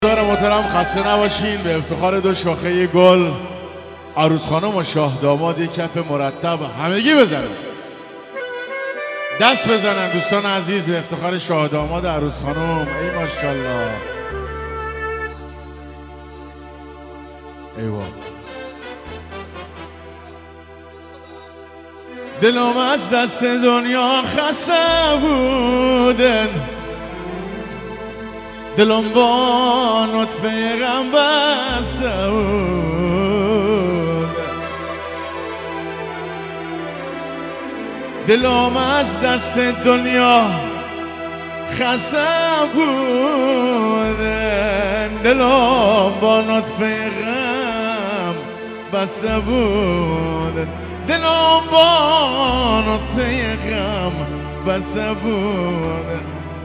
محترم خسته نباشین. به افتخار دو شاخه گل عروس خانم و شاه داماد یک کف مرتب همگی بزنن، دست بزنن دوستان عزیز به افتخار شاه داماد عروس خانم. ای ماشاءالله، ایوه. دلم از دست دنیا خسته بودن، دلم با نطفه غم بسته بود، دلم از دست دنیا خسته بودن، دلم با نطفه غم بسته بود، دلم با نطفه غم بسته بود.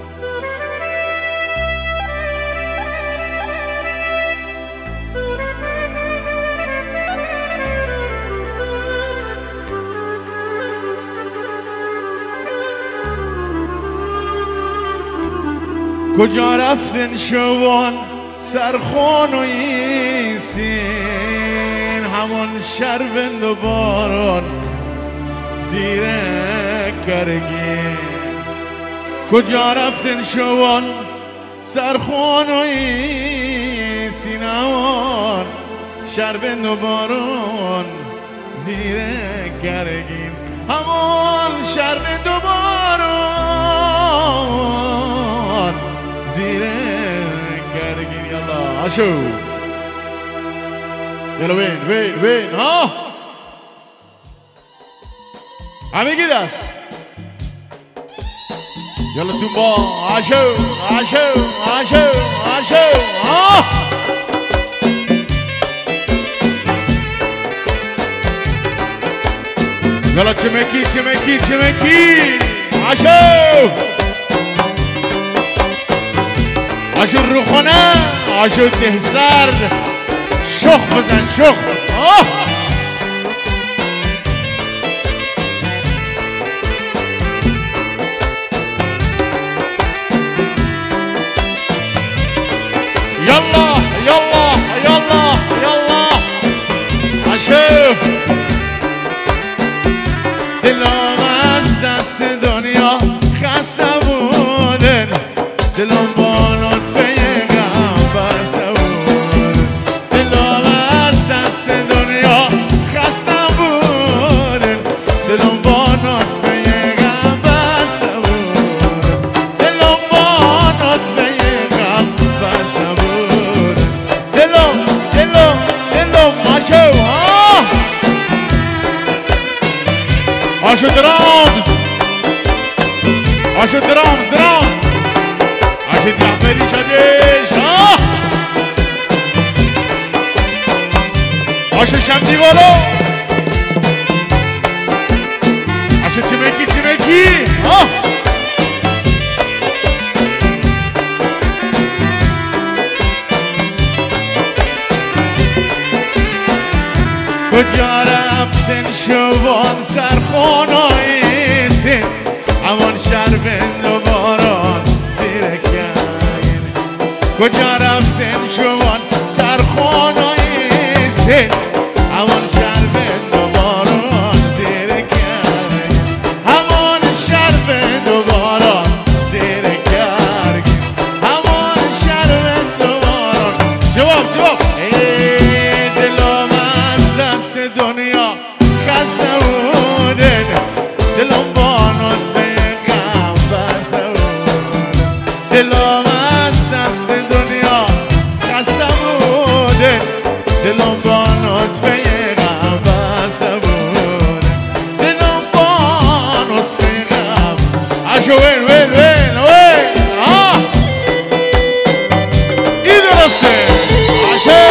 کجا رفتن شوان سرخون و ایسین، همون شربند و باران زیر کرگین. کجا رفتن شوان سرخون و ایسین، همون شربند و باران زیر کرگین، همون شربند و باران زیر کرگین. یالا آشو، یالا وین ها همگی دست، یالا تو با آشو ها. یالا چمکی آشو رو خونه، آشو ده سرد، شخ بزن شخ. یالا آشو. دلم از دست دنیا خسته بودن، دلم با نطفه غم بسته بود، دلم از دست دنیا خسته بودن، دلم با نطفه غم بسته بود، دلم با نطفه غم بسته بود، دلم آشو درامز آشو جعفری شدش. آشو شمدی بالا، آشو چمکی کجا رفتن شوان سرخون و ایسین، همون شربند و باران زیر کرگین. کجا رفتن شوان سرخون و ایسین، همون شربند و باران زیر کرگین، همون شربند و باران زیر کرگین، همون شربند و باران. جواب دلم از دست دنیا خسته بودن، دلم با نطفه غم بسته بود، دلم از دست دنیا خسته بودن، دلم با نطفه غم بسته بود، دلم با نطفه غم. آشو وین ها این درسته آشو.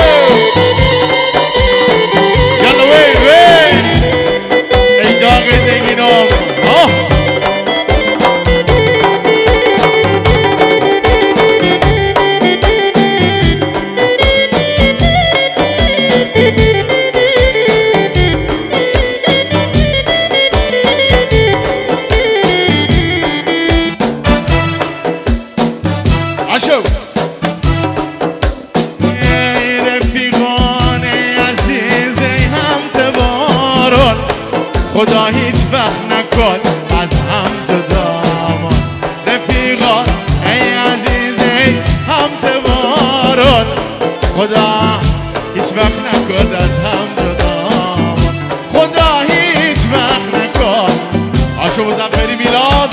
خدا هیچ وقت نکن از هم جدامون رفیقا ای عزیز ای همتبارون خدا هیچ وقت نکن از هم جدامون خدا هیچ وقت نکن آشو مزفری میلاد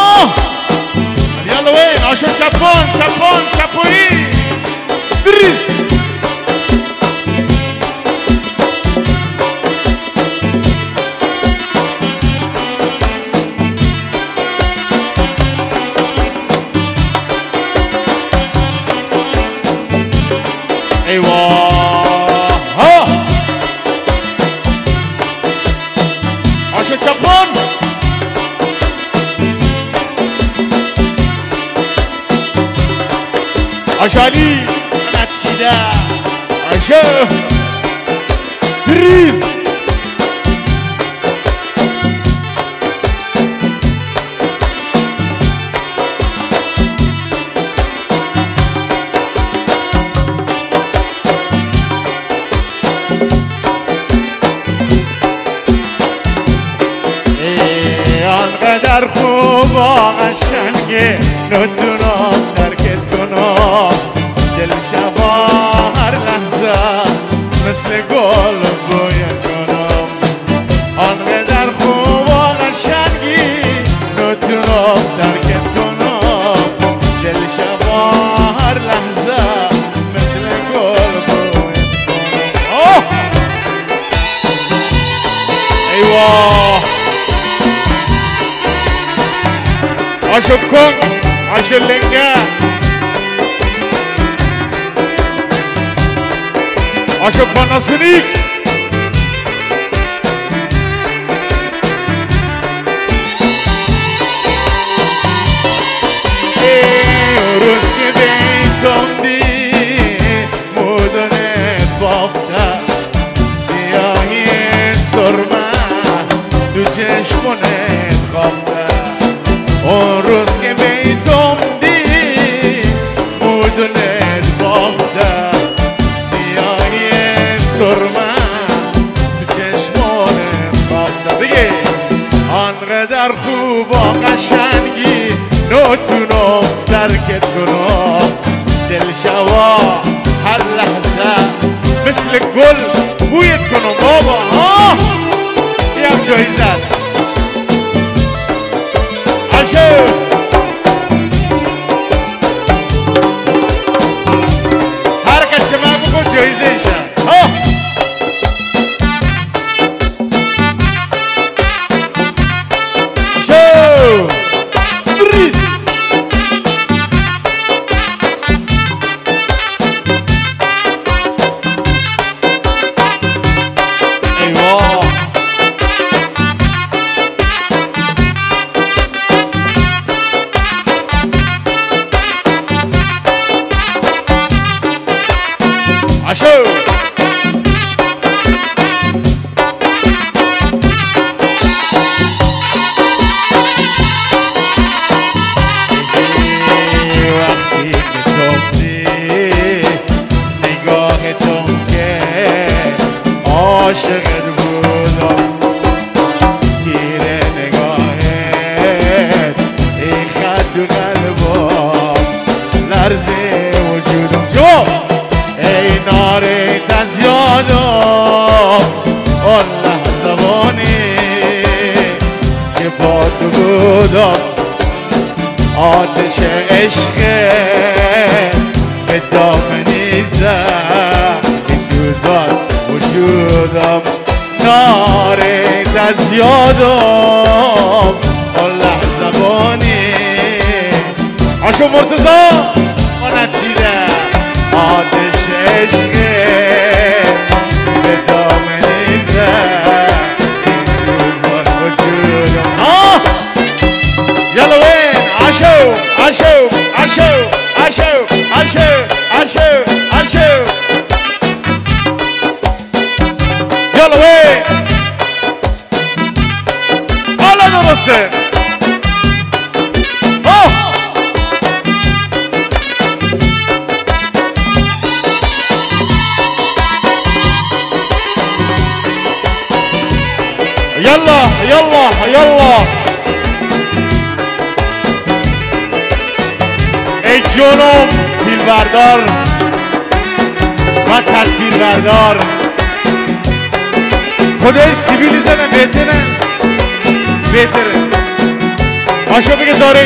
یالا وین آشو چپان چپویی بریز آشو چپان آشو علی نچیده آشو ریز آنقدر خوب و قشنگه نتونم ترکت کنم دل شبا هر لحظه مثل گل باید کنم آنقدر خوب و قشنگی نتونم ترکت کنم دل شبا هر لحظه مثل گل باید کنم ایوه آشو کن آشو لنگه آشو پاناسونیک روز که بیتم دی مدنت بافته سیاهی سرمه تو چشمونت خوابته اون روز که بیتم دی مدنت بافته سیاهی سرمه تو چشمونت خوابته بگی آنقدر خوب و قشنگی نتونم ترکت کنم دل شوا هر لحظه مثل گل بویت کنم بابا یک جایزت هر کسی من بکن جایزه ایشن بریز ایوه آشو وقتی که توفتی نگاهتون که عاشقت بودم گیره نگاهت ای خط تو قلبم لرزه وجودم شو ای ناریت از یادم آن لحظه وانی که با تو بودم آتش عشق به دامنی زد سوزان وجودم ناریت از یادم آن لحظه وانی آشو مرتضا آنه چیده آتش عشق به دامنی زد سوزان وجودم یالا وین آشو آشو آشو آشو آشو آشو آشو یالا وین حالا درسته يلا يلا يلا ای جونم فیل بردار و تصویر بردار خدای سیبیلی زنه بهتره آشو بگه داره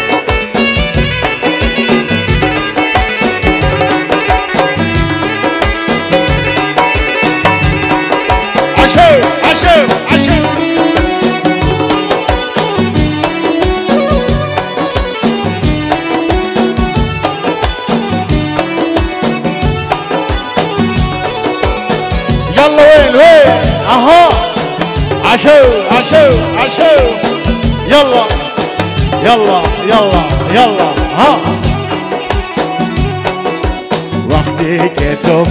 يلا وين اها عشو يلا يلا يلا يلا ها وقتی که تو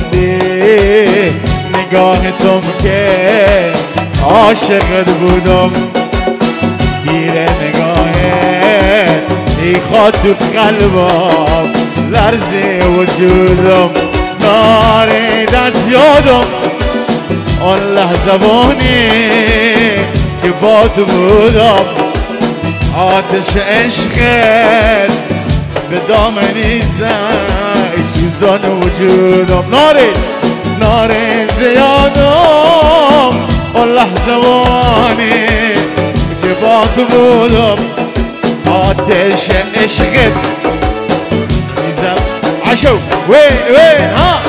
نگاه توم که عاشقت بودم گیر نگاهت میخواد تو قلبم لرزه وجودم نارید از یادم آن لحظوانی که با تو بودم آتش عشقت به دامنی زد سوزان وجودم نارید زیادم آن لحظوانی که با تو بودم آتش عشقت میزد عشو وین ها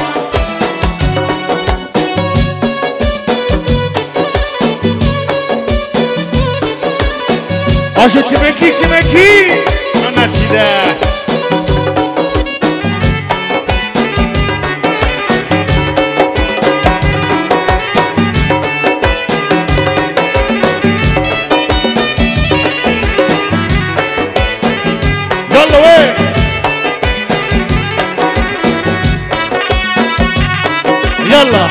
آشو چمکی نه نچیده یالا وی یالا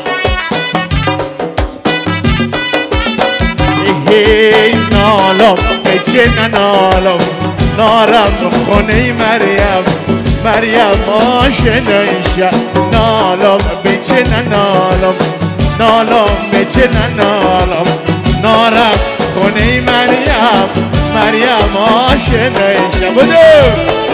ای نالم بچه نالم نارم خونه مریم آشنایشه نالم بچه نالم بچه نارم خونه مریم آشنایشه بودو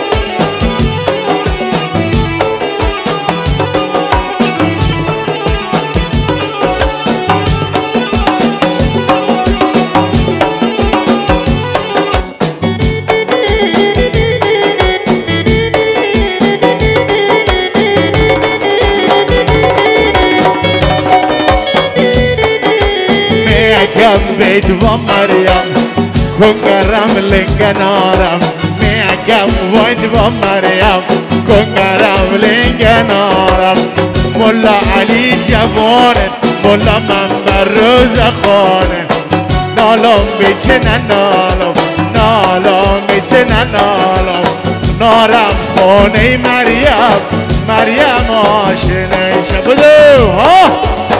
بيت ومريم كنغرام لنغنارم ميكم ويت ومريم كنغرام لنغنارم مولا علي جوان مولا منبر روزخان نالم بيچنا نالم بيچنا نارم خونه مريم آشنه شبدو ها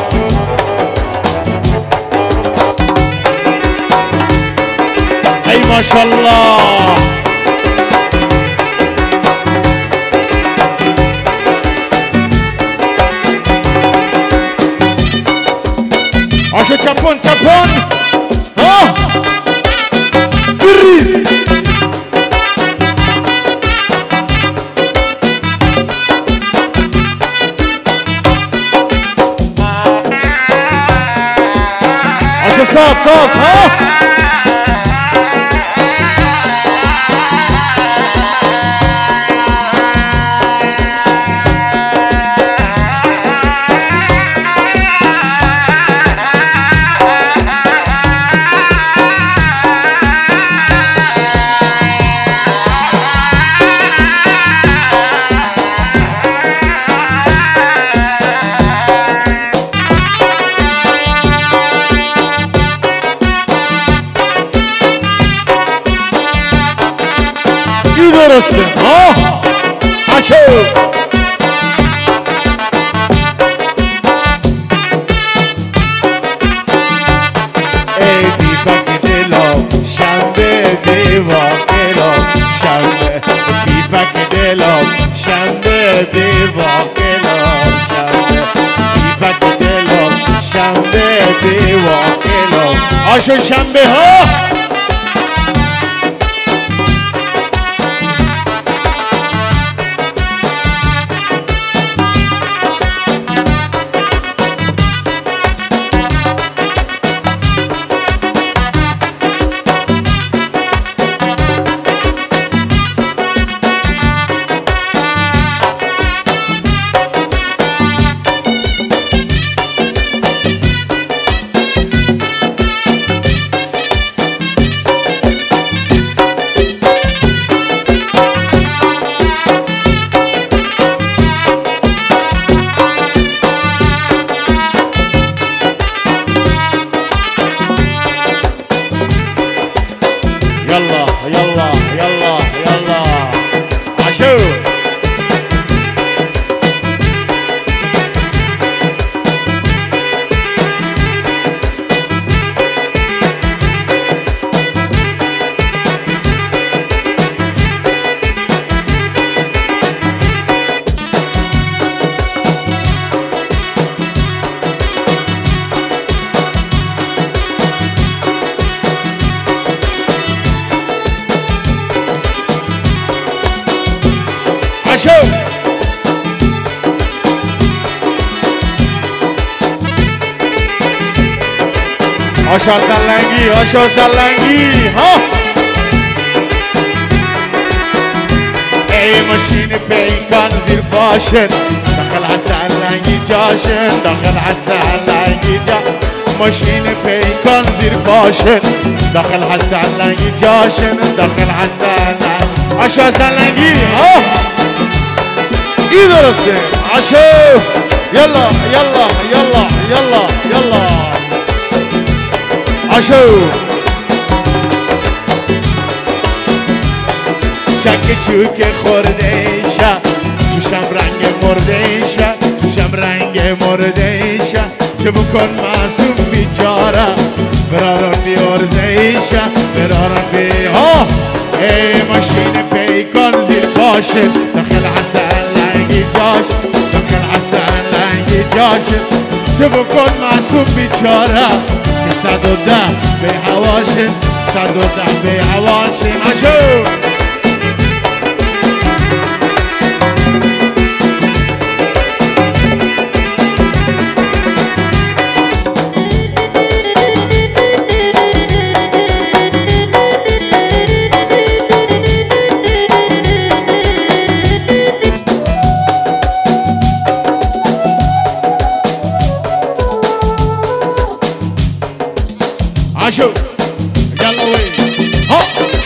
ما شاء الله عشان تشابون ها كريس عشان صوص ها درسته عشو ای بیفک دلم شنبه دیواقلم شنبه بیفک دلم شنبه دیواقلم شنبه بیفک دلم شنبه دیواقلم آشو شنبه ها يلا يلا يلا يلا عشو عشو آشا سلنگی آشا سلنگی ها ای ماشین پیکان زیر باشن داخل سلنگی جاشن داخل سلنگی جاشن ماشین پیکان زیر باشن داخل سلنگی جاشن داخل سلنگی آشا سلنگی ها این درسته عشو يلا يلا يلا يلا يلا عشو شک چوک خورده ایشا توشم رنگ مرده ایشا توشم رنگ مرده ایشا چه بکن معصوم بیچاره برارم بیارزه ایشا برارم بی ها ای ماشین پیکان زیر باشه داخل حسن لنگی جاش داخل حسن لنگی جاش چه بکن معصوم بیچاره 110 به هواشن 110 به هواشن عشو عشو يلا وين ها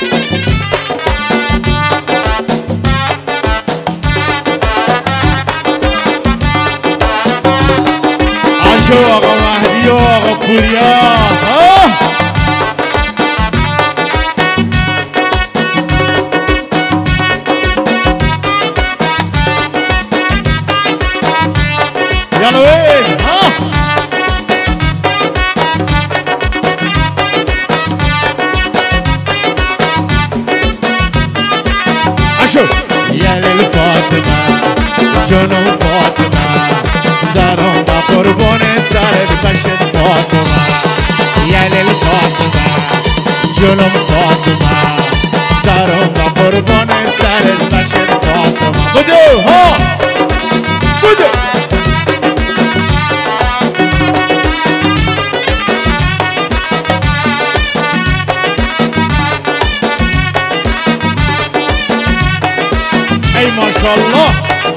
عشو آقا مهدی و آقا پوریا ها يلا وين ها يا للفاطمة جنون فاطمة زارهم بقربون سر بشر فاطمة يا للفاطمة جنون فاطمة زارهم بقربون سر بشر فاطمة بدو ها بدو اي ما شاء الله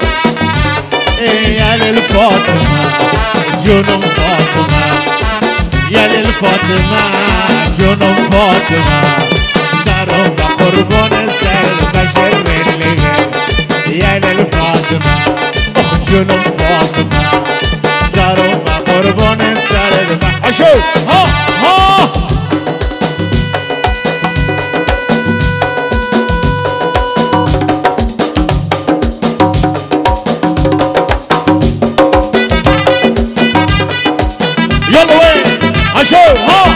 يا للفاطمة جنون فاطمة يا للفاطمة جنون فاطمة سرهم بقربان سر بشر اللي يا للفاطمة جنون فاطمة سرهم بقربان سر عشو ها ها يلا وين عشو ها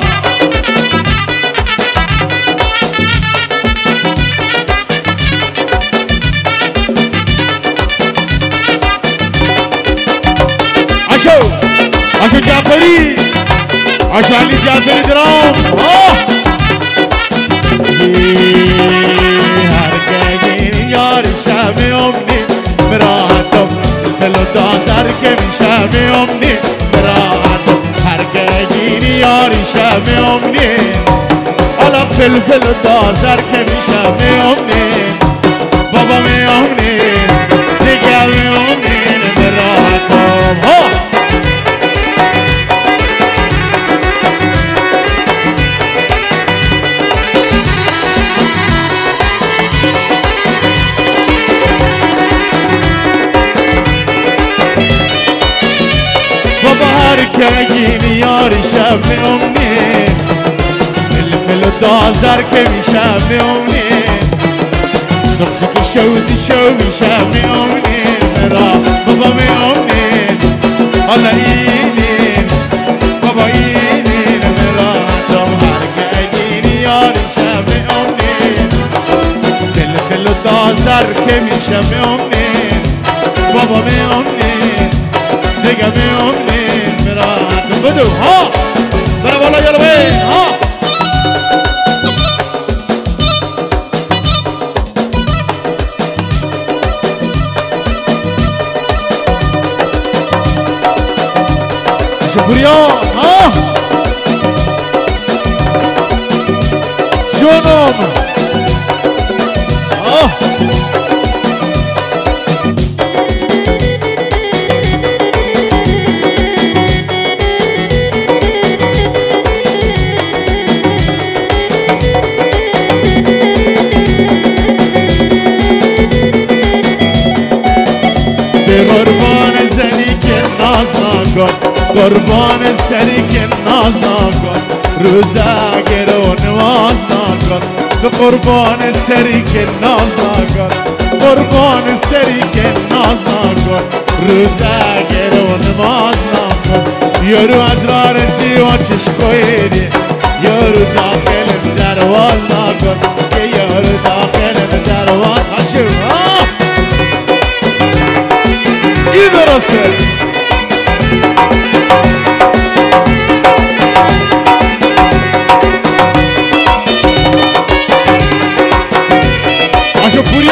عشو عشو جعفري عشانی جاسری درام هر که یار شب امنی براحتم دلو دازر که میشم امنی براحتم هر که یار شب امنی حالا فلفل دازر که میشم امنی بابا می امنی دیگر می امنی براحتم که یار شب میامنی فلفل و دازر که میشم میامنی سخسخ شودی شو میشم میامنی مرا بابا میامنی حالا اینین بابا اینین مرا دم هر که یار شب میامنی فلفل و دازر که میشم میامنی بابا میامنی دیگه میامنی بدو ها برا بالا یارو بین ها شکریا ها جونم ها قربان زنی که ناز نکن قربان سری که ناز نکن روزه گرو نماز نکن تو قربان سری که ناز نکن قربان سری که ناز نکن روزه گرو نماز نکن یارو از راه رسی و چشکویدی یارو داخل درواز نکن که یارو داخل درواز هشو این درسته آشو پوریو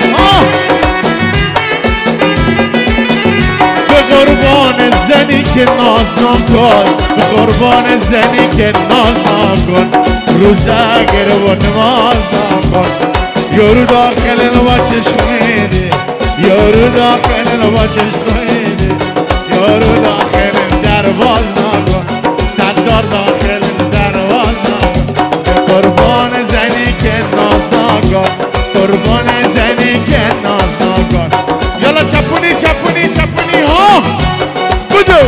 به قربان زنی که ناز نکن به قربان زنی که ناز نکن روزه گرو و نماز نکن یارو داخل نوا چشمیده یارو داخل نوا چشمیده یارو داخل درواز نکن صدار داخل درواز نکن قربان زنی که ناز نکن قربان زنی که ناز نکن یالا چپونی چپونی چپونی ها بودو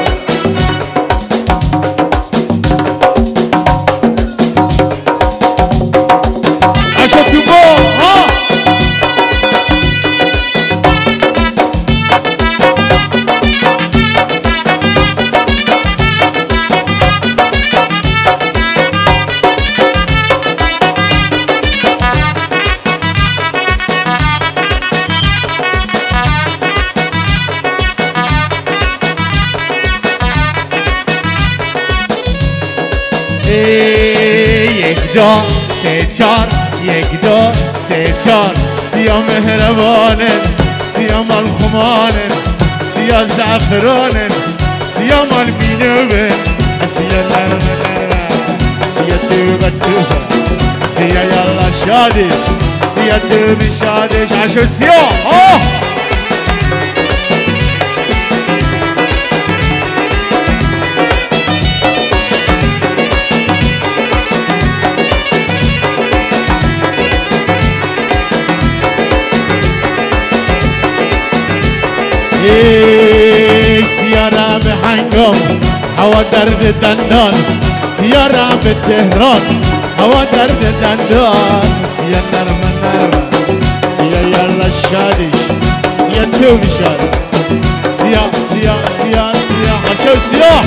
اشو تو با ها یک دو سه چار یک دو سه چار سیا مهربانه سیا مال خمانه سیا زعفرانه سیا مال بینوه سیا نرمه نرمه سیا توبه توبه سیا یالا شادی سیا توبه شادی شاشو سیا ها سیارم هنگام هوا درد دندان سیارم تهران هوا درد دندان سیا نرم نرم سیا یالا شادی سیا تو بشاد سیا سیا سیا سیا هشو سیا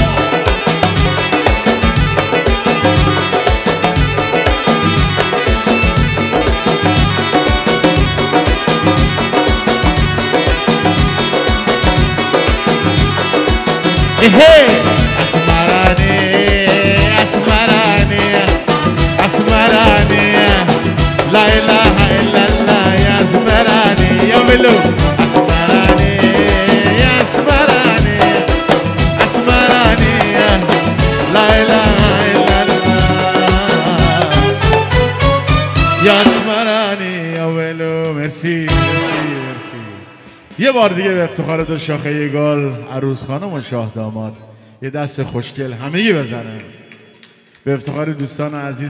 اسمرانه یه بار دیگه به افتخار دو شاخه گل عروس خانم و شاه داماد یه دست خوشگل همگی بزنن به افتخار دوستان عزیز.